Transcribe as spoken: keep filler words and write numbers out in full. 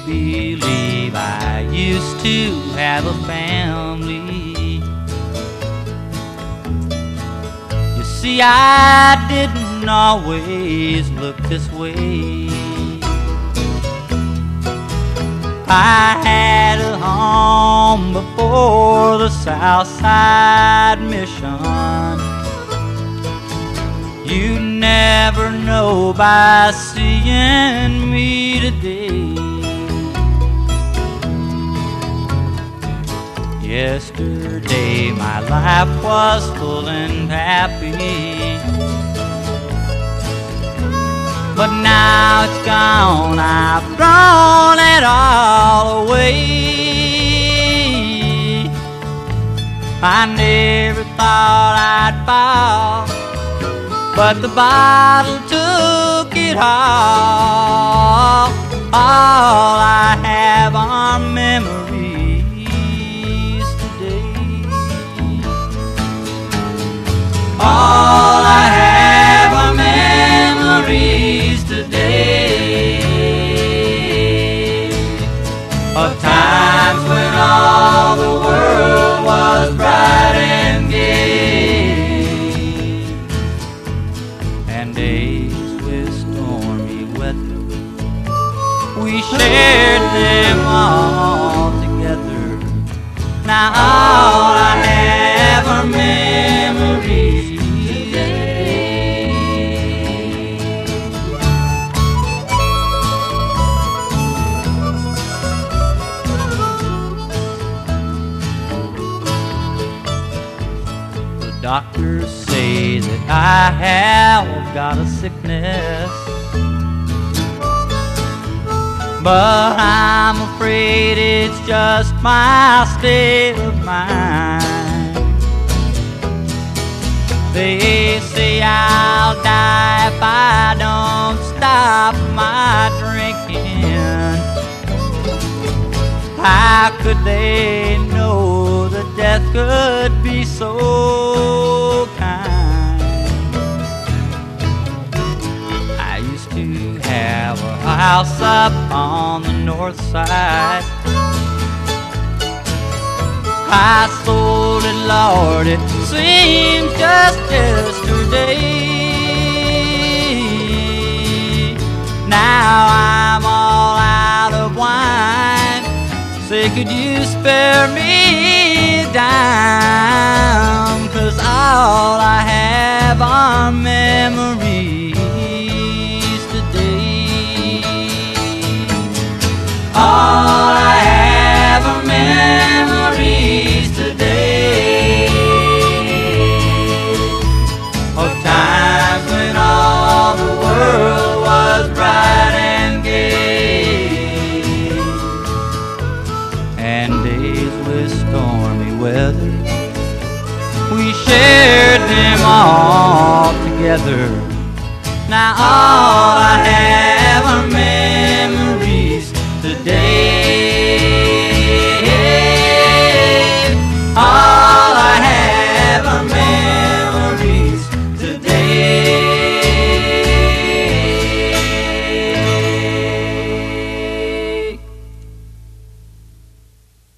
believe I used to have a family. You see, I didn't always look this way. I had a home before the Southside Mission. You never know by seeing me today. Yesterday my life was full and happy, but now it's gone, I've thrown it all away. I never thought I'd fall, but the bottle took it all. All I have are memories today. All I have are memories today of times when all the world was bright and gay, and days with stormy weather. We shared them all together. Now all I have are memories today. The doctors say that I have got a sickness, but I'm afraid it's just my state of mind. They say I'll die if I don't stop my drinking. How could they know that death could be so kind? I used to have a house up on the north side. I sold it, Lord, it seems just yesterday. Now I'm all out of wine. Say, could you spare me a dime? 'Cause all I have are memories today. All I have are memories today of times when all the world was bright and gay, and days with stormy weather. We shared them all together. Now all I have are memories.